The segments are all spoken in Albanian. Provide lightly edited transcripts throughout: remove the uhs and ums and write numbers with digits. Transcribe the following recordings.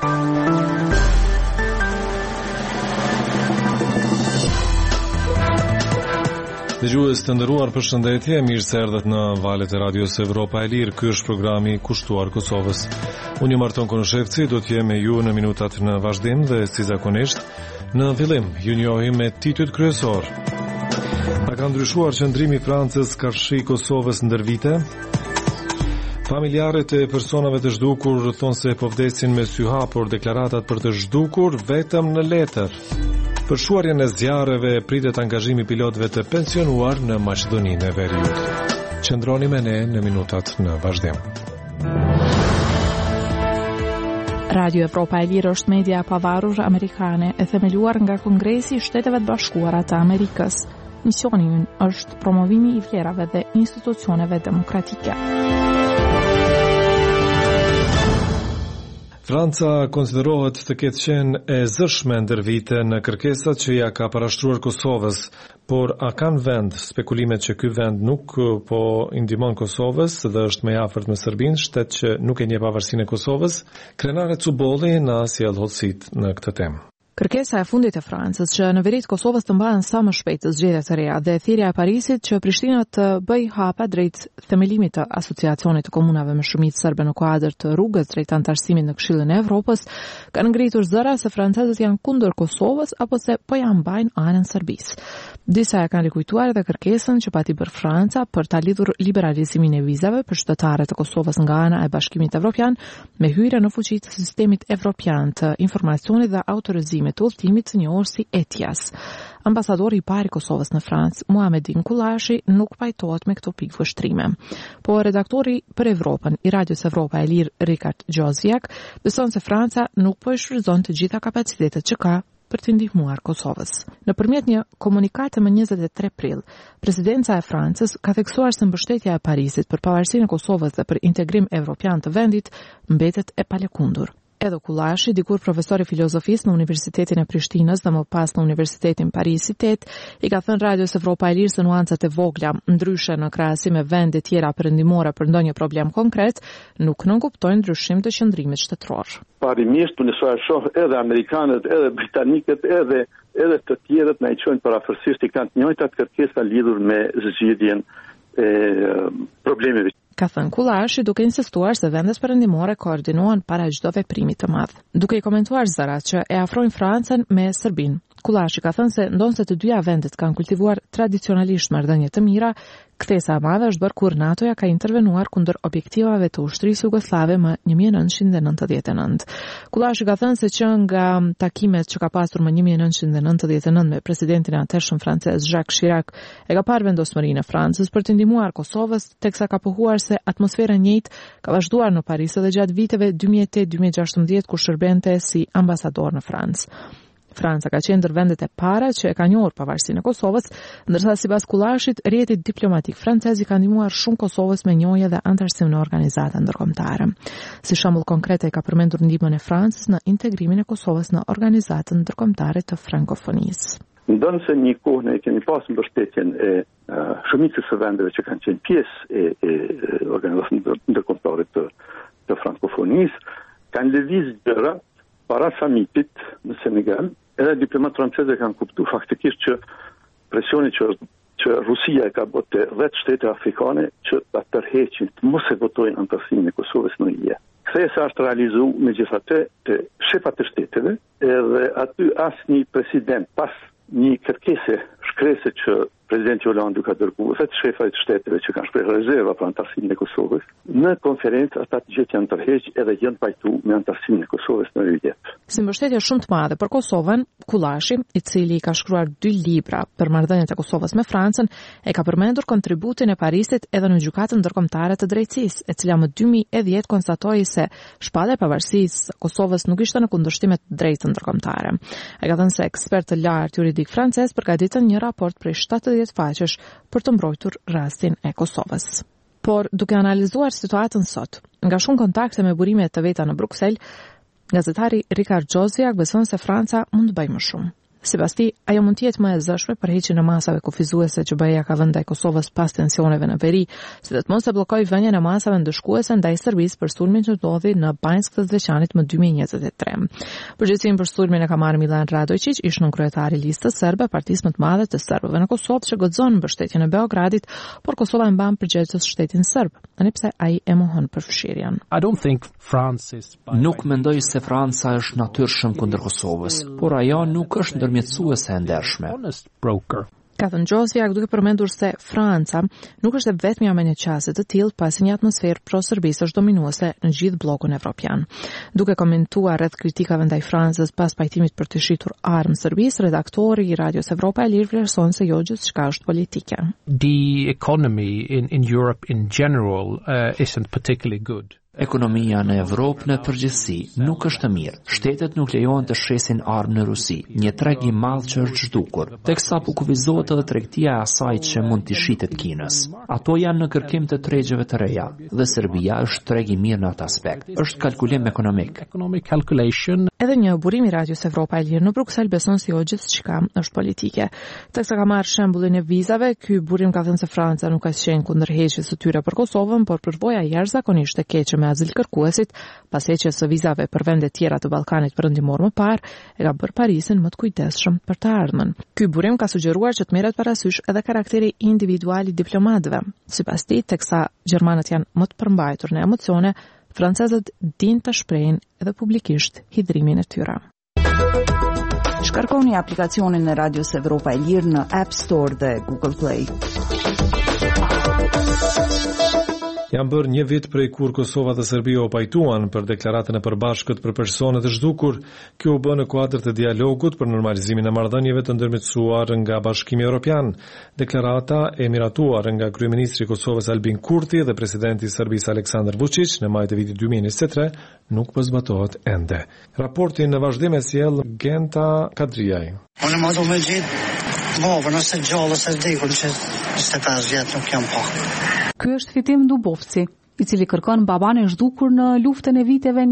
Dëgjues të nderuar, përshëndetje, mirë se erdhët në valët e radios Evropa e Lirë. Ky është programi kushtuar Kosovës. Unë jam Arton Konoshevci, do të jem me ju në minutat në vazhdim dhe si zakonisht në fillim ju njohim me titujt kryesor. A ka ndryshuar qëndrimi i Francës karshi Kosovës ndër vite? Familjarët e personave të zhdukur thonë se po vdesin me sy hapur, deklaratat për të zhdukur vetëm në letër. Për shuarjen e zjarreve pritet angazhimi pilotëve të pensionuar në Maqedoninë e Veriut. Qëndroni me ne në minutat në vazhdim. Radio Evropa e Lirë është media e pavarur amerikane e themeluar nga Kongresi i Shteteve të Bashkuara të Amerikës. Misioni i ynë është promovimi i vlerave dhe institucioneve demokratike. Franca konsiderohet të ketë qenë e zëshme ndër vite në kërkesat që ja ka parashtruar Kosovës, por a kanë vend spekulimet që ky vend nuk po i ndihmon Kosovës dhe është më i afërt me Serbinë, shtet që nuk e njeh pavarësinë e Kosovës? Krenare Cubolli na sjell hollësit në këtë temë. Kërkesa e fundit e Francës që në veri të Kosovës të mbahen sa më shpejt zgjedhjet e reja dhe thirrja e Parisit që Prishtina të bëjë hapa drejt themelimit të asociacionit të komunave me shumicë serbe në kuadër të rrugës drejt antarësimit në Këshillin e Evropës kanë ngritur zëra se francezët janë kundër Kosovës apo se po ja mbajnë anën Serbisë. Disa e kanë rikujtuar edhe kërkesën që pati bërë Franca për ta lidhur liberalizimin e vizave për qytetarët e Kosovës nga ana e Bashkimit Evropian me hyrje në fuqi të sistemit evropian të informacionit dhe autorizimit të udhëtimit të njohur si ETIAS. Ambasadori i parë i Kosovës në Francë, Muhamedin Kullashi, nuk pajtohet me këto pikë vështrime. Po redaktori për Evropën i Radios Evropa e Lirë, Rikard Gjozviak, beson se Franca nuk po i shfrytëzon të gjitha kapacitetet që ka për të ndihmuar Kosovës. Nëpërmjet një komunikate më 23 prill, presidenca e Francës ka theksuar se mbështetja e Parisit për pavarësinë e Kosovës dhe për integrim evropian të vendit mbetet e palëkundur. Edhe Kullashi, dikur profesor i filozofisë në Universitetin e Prishtinës dhe më pas në Universitetin Paris Citet, i ka thënë Radios Evropa e Lirë se nuancat e vogla, ndryshe në krahasim me vende tjera perëndimore për ndonjë problem konkret, nuk nënkuptojnë ndryshim të qëndrimit shtetëror. Parimisht unë shoh edhe amerikanët, edhe britanikët, edhe të tjerët na i çojnë parafërsisht i kanë të njëjtat kërkesa lidhur me zgjidhjen e problemeve. Ka thënë Kullashi, duke insistuar se vendet perëndimore koordinohen para çdo veprimi të madh. Duke i komentuar zërat që e afrojnë Francën me Serbinë, Kullashi ka thënë se ndonse të dyja vendet kanë kultivuar tradicionalisht marrëdhënie të mira, kthesa e madhe është bërë kur NATO-ja ka intervenuar kundër objektivave të ushtrisë jugoslave më 1999. Kullashi ka thënë se që nga takimet që ka pasur më 1999 me presidentin e atëhershëm francez Jacques Chirac, e ka parë vendosmërinë e Francës për të ndihmuar Kosovës, teksa ka pohuar se atmosfera e njëjtë ka vazhduar në Paris edhe gjatë viteve 2008-2016 kur shërbente si ambasador në Francë. Franca ka qenë ndër vendet e para që e ka njohur pavarësinë e Kosovës, ndërsa sipas Kullashit, rrjeti diplomatik francez i ka ndihmuar shumë Kosovës me njohje dhe antarësim në organizata ndërkombëtare. Si shembull konkret ai ka përmendur ndihmën e Francës në integrimin e Kosovës në organizatën ndërkombëtare të frankofonisë. Ndonë se një kohë ne kemi pasur mbështetjen e shumicës së vendeve që kanë qenë pjesë e organizatës ndërkombëtare të frankofonisë, kanë lëviz gjëra para samitit në Senegal, edhe diplomatë francezë kanë kuptuar faktikisht që presioni që Rusia e ka bërë te 10 shtete afrikane që ta tërheqin, të mos e votojnë antarësimin e Kosovës në UE. Kthesa është realizuar megjithatë te shefat e shteteve, edhe aty asnjë president pas një kërkese shkrese që presidenti Hollande ka dërguar vetë shefat e shteteve që kanë shprehur rezerva për antarësimin e Kosovës, në konferencë ata të gjithë janë tërheqë edhe janë pajtuar me antarësimin e Kosovës në UE. Si mbështetje shumë të madhe për Kosovën, Kullashi, i cili ka shkruar 2 libra për marrëdhëniet e Kosovës me Francën, e ka përmendur kontributin e Parisit edhe në gjykatën ndërkombëtare të drejtësisë, e cila më 2010 konstatoi se shpallja e pavarësisë Kosovës nuk ishte në kundërshtim me të drejtën ndërkombëtare. Ai ka thënë se ekspert të lartë juridik francez përgatitën një raport prej 70 faqesh për të mbrojtur rastin e Kosovës. Por duke analizuar situatën sot, nga shumë kontakte me burime të veta në Bruksel, gazetari Rikard Gjozviak beson se Franca mund të bëjë më shumë. Sipas tij, ajo mund të jetë më e zëshme për heqjen e masave kufizuese që BE-ja ka vënë ndaj Kosovës pas tensioneve në veri, si dhe të mos të bllokojë vënien e masave ndëshkuese ndaj Serbisë për sulmin që ndodhi në Banjsk të Zveçanit më 2023. Përgjegjësinë për sulmin e ka marrë Milan Radojčić, ish nënkryetari i listës serbe, partisë më të madhe të serbëve në Kosovë, që guxon mbështetjen e Beogradit, por Kosova e mban përgjegjës shtetin serb, anipse ai e mohon përfshirjen. Nuk mendoj se Franca është natyrshëm kundër Kosovës, por ajo nuk është ndërmjetësuese e ndershme. Ka thënë Gjosvjak, duke përmendur se Franca nuk është e vetmja me një qasje të tillë, pasi një atmosferë pro-serbisë është dominuese në gjithë bllokun evropian. Duke komentuar rreth kritikave ndaj Francës pas pajtimit për të shitur armë Serbisë, redaktori i Radios Evropa e Lirë vlerëson se jo gjithçka është politike. The economy in Europe in general isn't particularly good. Ekonomia në Evropë në përgjithësi nuk është e mirë. Shtetet nuk lejohen të shesin armë në Rusi, një treg i madh që është zhdukur, teksa po kufizohet edhe tregtia e asaj që mund t'i shitet Kinës. Ato janë në kërkim të tregjeve të reja, dhe Serbia është treg i mirë në atë aspekt. Është kalkulim ekonomik. Edhe një burim i Radios Evropa e Lirë në Bruksel beson se jo gjithçka është politike. Teksa ka marrë shembullin e vizave, ky burim ka thënë se Franca nuk ka qenë kundër heqjes së tyre për Kosovën, por përvoja jashtëzakonisht e keqe me azilkërkuesit, pas heqjes së vizave për vende tjera të Ballkanit perëndimor më parë, e ka bërë Parisin më të kujdesshëm për të ardhmen. Ky burim ka sugjeruar që të merret parasysh edhe karakteri individual i diplomatëve. Sipas tij, teksa gjermanët janë më të përmbajtur në emocione, francezët dinë të shprehin edhe publikisht hidhrimin e tyre. Shkarkoni aplikacionin e Radios Evropa e Lirë në App Store dhe Google Play. Janë bërë një vit prej kur Kosova dhe Serbia u pajtuan për deklaratën e përbashkët për personat e zhdukur. Kjo u bë në kuadër të dialogut për normalizimin e marrëdhënieve të ndërmjetësuar nga Bashkimi Evropian. Deklarata e miratuar nga kryeministri i Kosovës Albin Kurti dhe presidenti i Serbisë Aleksandar Vučić në maj të vitit 2023 nuk po zbatohet ende. Raportin në vazhdim e sjell Genta Kadriaj. Unë më du me gjithë bovën ose gjallë ose vdekun që 25 vjetë nuk jam pa. Ky është Fitim Dubovci, i cili kërkon baban e zhdukur në luftën e viteve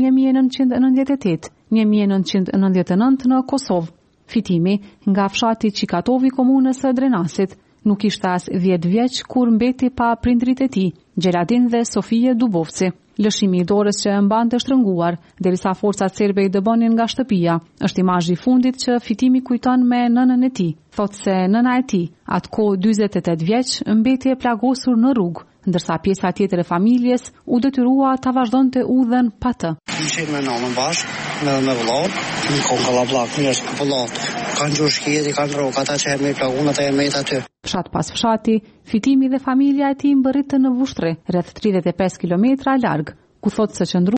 1998-1999 në Kosovë. Fitimi, nga fshati Çikatovi komunës së Drenasit, nuk ishte as 10 vjeç kur mbeti pa prindrit e tij, Gjeladin dhe Sofije Dubovci. Lëshimi i dorës që e mbante shtrënguar, derisa forcat serbe i dëbonin nga shtëpia, është imazhi i fundit që Fitimi kujton me nënën e tij. Thotë se nëna e tij, atkohë 48 vjeç, mbeti e plagosur në rrugë, ndërsa pjesa tjetër e familjes u detyrua ta vazhdonte udhën pa të. Qenë me nënën bashkë, me vëllaut, në Kongallabllak, njerëz të vëllaut. Kanë gjushkjeri, kanë rrugë, ata që me plagunat e me aty. Fshat pas fshati, Fitimi dhe familja e tij mbërritën në Vushtre, rreth 35 kilometra larg, ku thotë se qëndru